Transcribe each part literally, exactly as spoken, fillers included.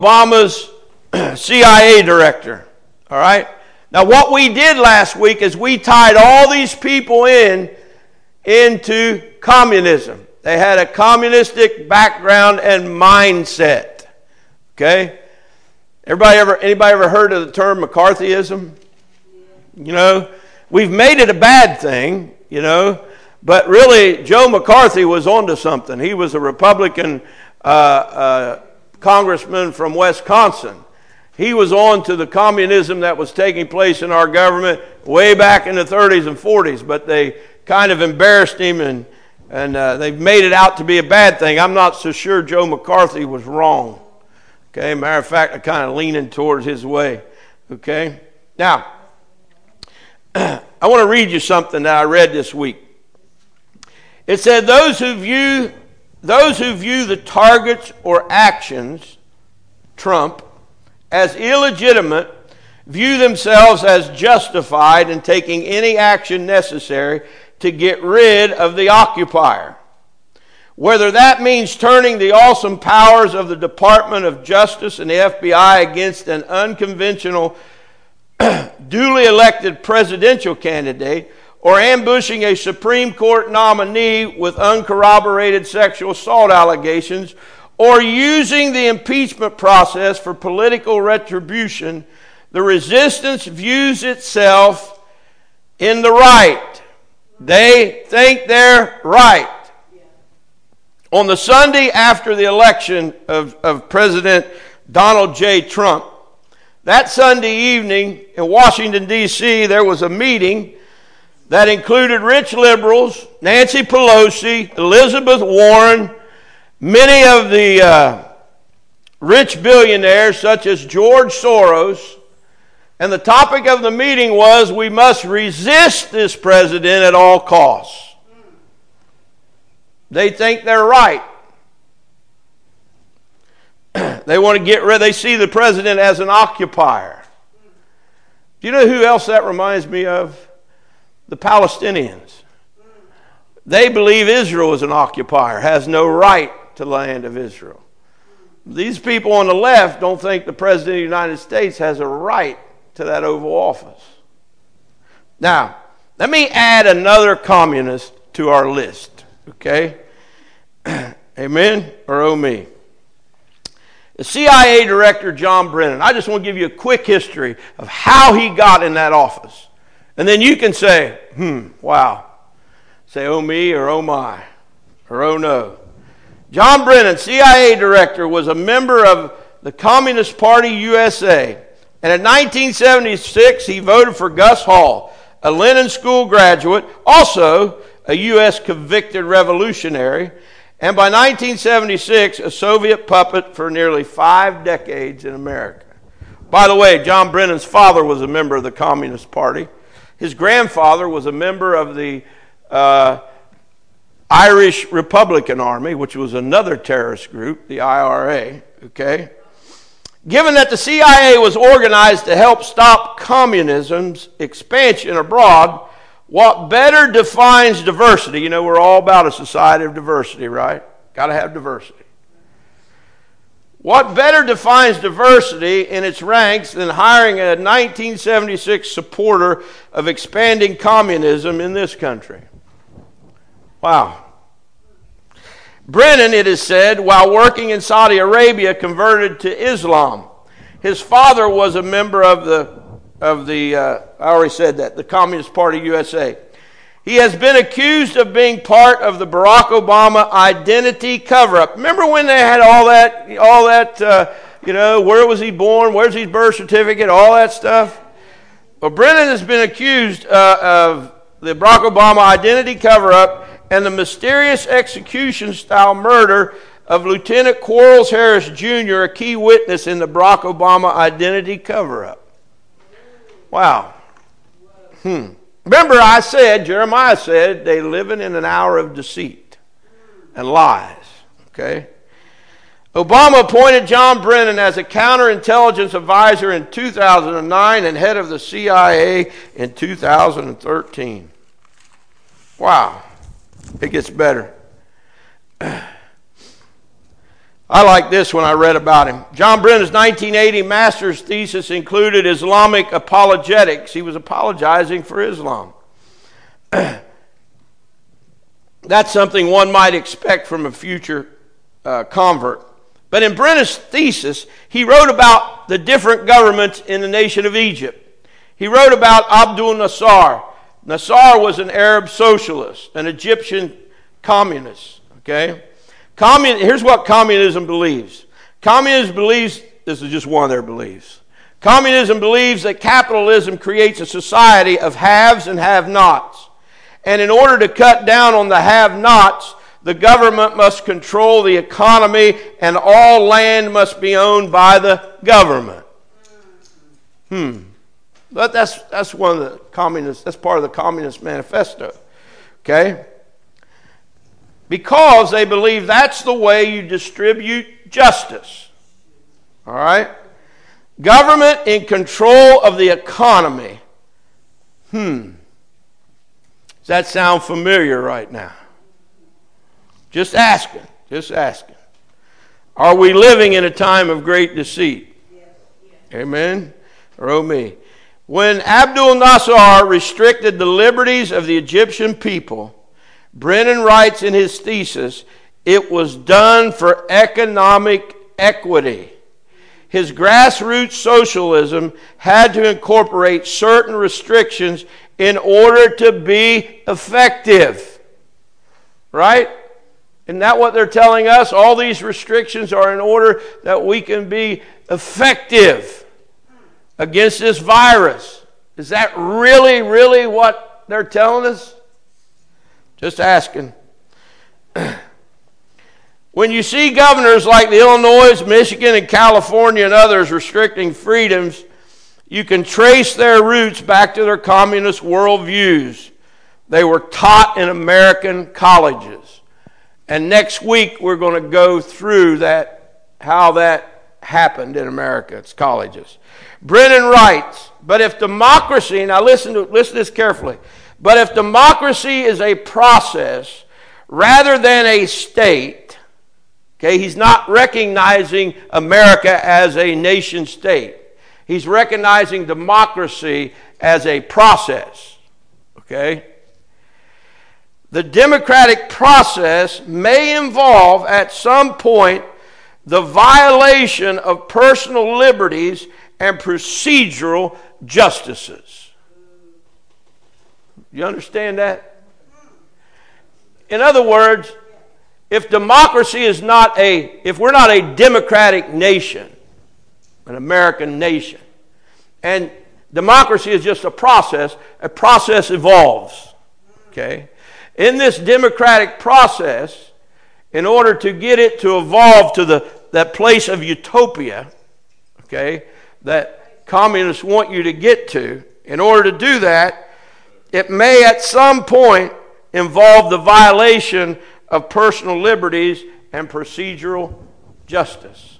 Obama's C I A director. All right? Now, what we did last week is we tied all these people in into communism. They had a communistic background and mindset. Okay? Everybody ever, anybody ever heard of the term McCarthyism? You know, we've made it a bad thing, you know, but really Joe McCarthy was onto something. He was a Republican uh, uh, congressman from Wisconsin. He was on to the communism that was taking place in our government way back in the thirties and forties, but they kind of embarrassed him and, and uh, they've made it out to be a bad thing. I'm not so sure Joe McCarthy was wrong. Okay, matter of fact, I'm kind of leaning towards his way. Okay, now, I want to read you something that I read this week. It said, those who view, those who view the targets or actions, Trump, as illegitimate, view themselves as justified in taking any action necessary to get rid of the occupier. Whether that means turning the awesome powers of the Department of Justice and the F B I against an unconventional, duly elected presidential candidate, or ambushing a Supreme Court nominee with uncorroborated sexual assault allegations, or using the impeachment process for political retribution, the resistance views itself in the right. They think they're right. On the Sunday after the election of, of President Donald J. Trump, that Sunday evening in Washington, D C, there was a meeting that included rich liberals, Nancy Pelosi, Elizabeth Warren, many of the uh, rich billionaires such as George Soros, and the topic of the meeting was, we must resist this president at all costs. They think they're right. They want to get rid, they see the president as an occupier. Do you know who else that reminds me of? The Palestinians. They believe Israel is an occupier, has no right to the land of Israel. These people on the left don't think the President of the United States has a right to that Oval Office. Now, let me add another communist to our list, okay? Amen or oh me? The C I A director, John Brennan. I just want to give you a quick history of how he got in that office. And then you can say, hmm, wow. Say, oh me or oh my or oh no. John Brennan, C I A director, was a member of the Communist Party U S A. And in nineteen seventy-six, he voted for Gus Hall, a Lenin School graduate, also a U S convicted revolutionary, and by nineteen seventy-six, a Soviet puppet for nearly five decades in America. By the way, John Brennan's father was a member of the Communist Party. His grandfather was a member of the uh, Irish Republican Army, which was another terrorist group, the I R A, okay? Given that the C I A was organized to help stop communism's expansion abroad, what better defines diversity? You know, we're all about a society of diversity, right? Got to have diversity. What better defines diversity in its ranks than hiring a nineteen seventy-six supporter of expanding communism in this country? Wow. Brennan, it is said, while working in Saudi Arabia, converted to Islam. His father was a member of the, of the uh, I already said that, the Communist Party U S A. He has been accused of being part of the Barack Obama identity cover-up. Remember when they had all that, all that, uh, you know, where was he born, where's his birth certificate, all that stuff? Well, Brennan has been accused uh, of the Barack Obama identity cover-up and the mysterious execution-style murder of Lieutenant Quarles Harris Junior, a key witness in the Barack Obama identity cover-up. Wow. Hmm. Remember I said, Jeremiah said, they living in an hour of deceit and lies. Okay? Obama appointed John Brennan as a counterintelligence advisor in two thousand nine and head of the C I A in two thousand thirteen. Wow. It gets better. I like this when I read about him. John Brennan's nineteen eighty master's thesis included Islamic apologetics. He was apologizing for Islam. That's something one might expect from a future uh, convert. But in Brennan's thesis, he wrote about the different governments in the nation of Egypt. He wrote about Abdul Nasser. Nasser was an Arab socialist, an Egyptian communist. Okay? Commun- Here's what communism believes. Communism believes, this is just one of their beliefs. Communism believes that capitalism creates a society of haves and have-nots. And in order to cut down on the have-nots, the government must control the economy and all land must be owned by the government. Hmm. But that's, that's one of the communists, that's part of the Communist Manifesto. Okay? Because they believe that's the way you distribute justice. All right? Government in control of the economy. Hmm. Does that sound familiar right now? Just asking. Just asking. Are we living in a time of great deceit? Yes. Amen? Or oh me. When Abdul Nasser restricted the liberties of the Egyptian people, Brennan writes in his thesis, it was done for economic equity. His grassroots socialism had to incorporate certain restrictions in order to be effective. Right? Isn't that what they're telling us? All these restrictions are in order that we can be effective against this virus. Is that really, really what they're telling us? Just asking. When you see governors like the Illinois, Michigan, and California and others restricting freedoms, you can trace their roots back to their communist worldviews. They were taught in American colleges. And next week we're going to go through that, how that happened in America's colleges. Brennan writes, but if democracy, now listen to, listen to this carefully, but if democracy is a process rather than a state, okay, he's not recognizing America as a nation state. He's recognizing democracy as a process, okay? The democratic process may involve at some point the violation of personal liberties and procedural justices. You understand that? In other words, if democracy is not a, if we're not a democratic nation, an American nation, and democracy is just a process, a process evolves. Okay? In this democratic process, in order to get it to evolve to the that place of utopia, okay, that communists want you to get to, in order to do that, it may at some point involve the violation of personal liberties and procedural justice.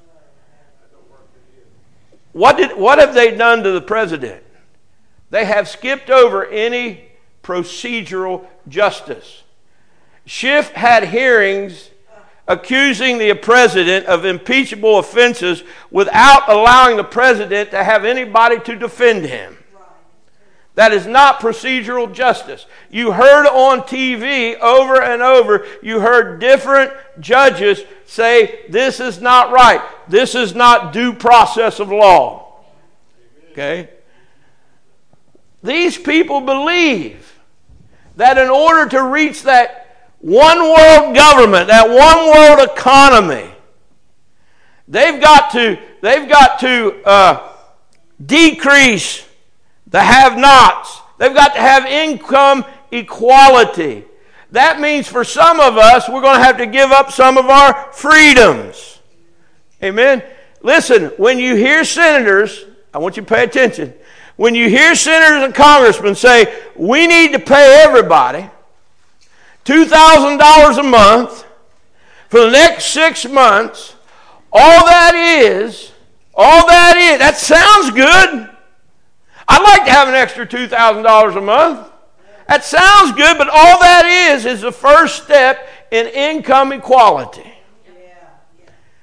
What did what have they done to the president? They have skipped over any procedural justice. Schiff had hearings accusing the president of impeachable offenses without allowing the president to have anybody to defend him. That is not procedural justice. You heard on T V over and over, you heard different judges say, this is not right. This is not due process of law. Okay? These people believe that in order to reach that one world government, that one world economy, they've got to, they've got to uh, decrease the have-nots. They've got to have income equality. That means for some of us, we're going to have to give up some of our freedoms. Amen? Listen, when you hear senators, I want you to pay attention. When you hear senators and congressmen say, we need to pay everybody two thousand dollars a month for the next six months, all that is, all that is, that sounds good. I'd like to have an extra two thousand dollars a month. That sounds good, but all that is is the first step in income equality.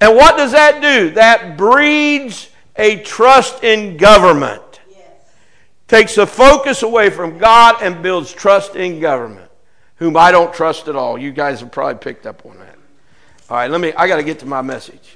And what does that do? That breeds a trust in government. Yes. Takes the focus away from God and builds trust in government, whom I don't trust at all. You guys have probably picked up on that. All right, let me, I got to get to my message.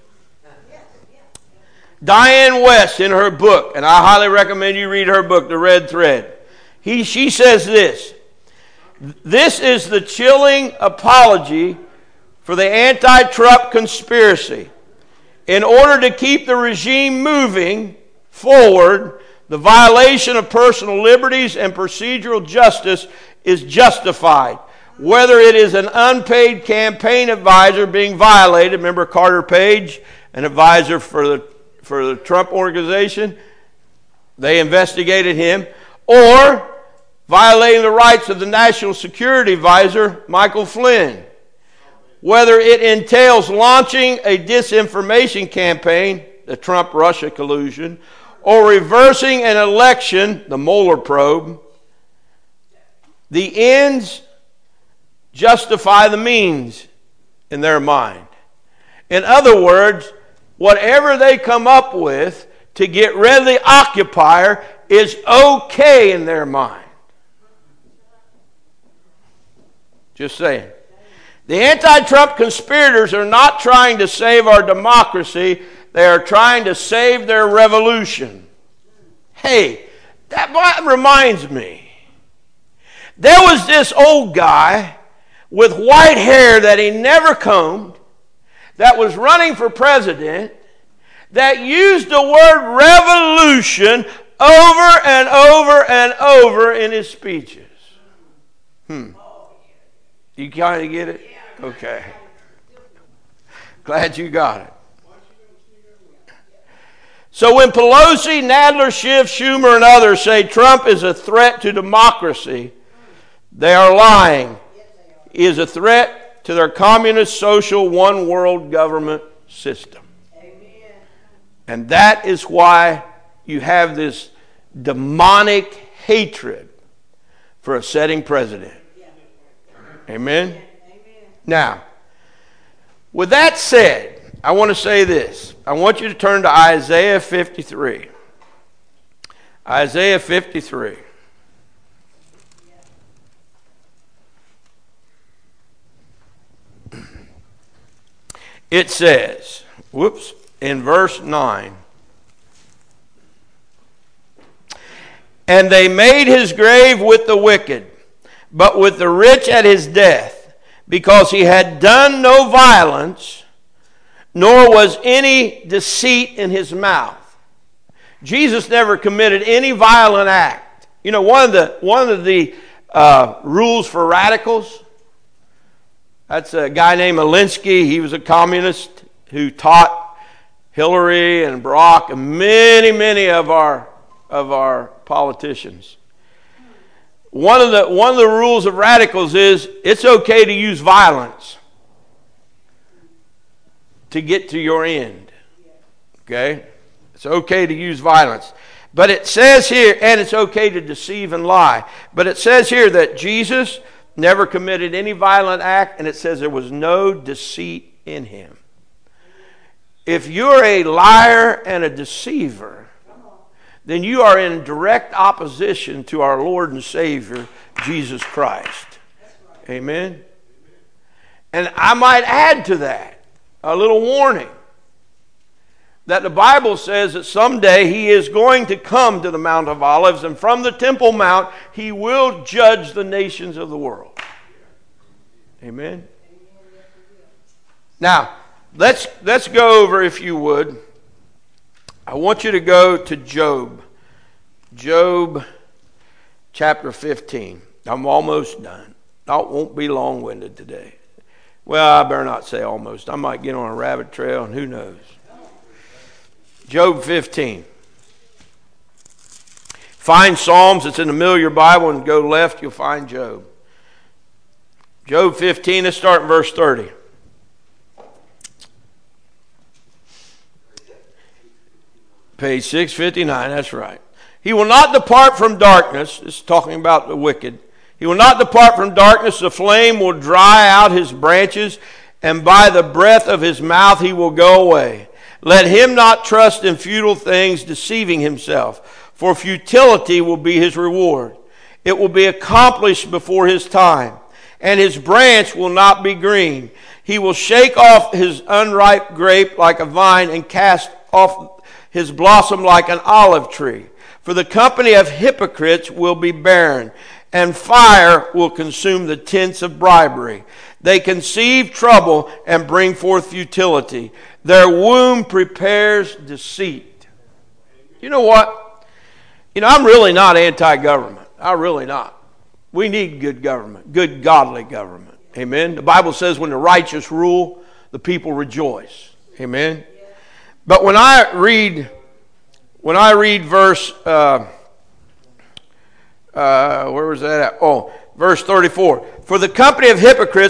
Diane West, in her book, and I highly recommend you read her book, The Red Thread. He, she says this: this is the chilling apology for the anti-Trump conspiracy. In order to keep the regime moving forward, the violation of personal liberties and procedural justice is justified. Whether it is an unpaid campaign advisor being violated, remember Carter Page, an advisor for the, for the Trump organization, they investigated him, or violating the rights of the National Security Advisor, Michael Flynn. Whether it entails launching a disinformation campaign, the Trump-Russia collusion, or reversing an election, the Mueller probe, the ends justify the means in their mind. In other words, whatever they come up with to get rid of the occupier is okay in their mind. Just saying. The anti-Trump conspirators are not trying to save our democracy. They are trying to save their revolution. Hey, that reminds me. There was this old guy with white hair that he never combed, that was running for president, that used the word revolution over and over and over in his speeches. Hmm. You kind of get it? Okay. Glad you got it. So when Pelosi, Nadler, Schiff, Schumer, and others say Trump is a threat to democracy, they are lying. He is a threat to their communist, social, one-world government system. Amen. And that is why you have this demonic hatred for a sitting president. Amen? Amen? Now, with that said, I want to say this. I want you to turn to Isaiah fifty-three. Isaiah fifty-three. It says, whoops, in verse nine, and they made his grave with the wicked, but with the rich at his death, because he had done no violence, nor was any deceit in his mouth. Jesus never committed any violent act. You know, one of the one of the uh, rules for radicals, that's a guy named Alinsky. He was a communist who taught Hillary and Barack and many, many of our of our politicians. One of the one of the rules of radicals is it's okay to use violence to get to your end. Okay? It's okay to use violence. But it says here, and it's okay to deceive and lie. But it says here that Jesus never committed any violent act, and it says there was no deceit in him. If you're a liar and a deceiver, then you are in direct opposition to our Lord and Savior, Jesus Christ. Amen? And I might add to that a little warning that the Bible says that someday he is going to come to the Mount of Olives, and from the Temple Mount he will judge the nations of the world. Amen? Now, let's, let's go over, if you would, I want you to go to Job. Job chapter fifteen. I'm almost done. I won't be long-winded today. Well, I better not say almost. I might get on a rabbit trail, and who knows. Job fifteen. Find Psalms. It's in the middle of your Bible, and go left, you'll find Job. Job fifteen, let's start in verse thirty. Page six fifty-nine, that's right. He will not depart from darkness. This is talking about the wicked. He will not depart from darkness. The flame will dry out his branches, and by the breath of his mouth he will go away. Let him not trust in futile things, deceiving himself, for futility will be his reward. It will be accomplished before his time, and his branch will not be green. He will shake off his unripe grape like a vine, and cast off his blossom like an olive tree. For the company of hypocrites will be barren, and fire will consume the tents of bribery. They conceive trouble and bring forth futility. Their womb prepares deceit. You know what? You know, I'm really not anti-government. I'm really not. We need good government, good godly government. Amen. The Bible says when the righteous rule, the people rejoice. Amen. But when I read, when I read verse, uh, uh, where was that at? Oh, verse thirty-four. For the company of hypocrites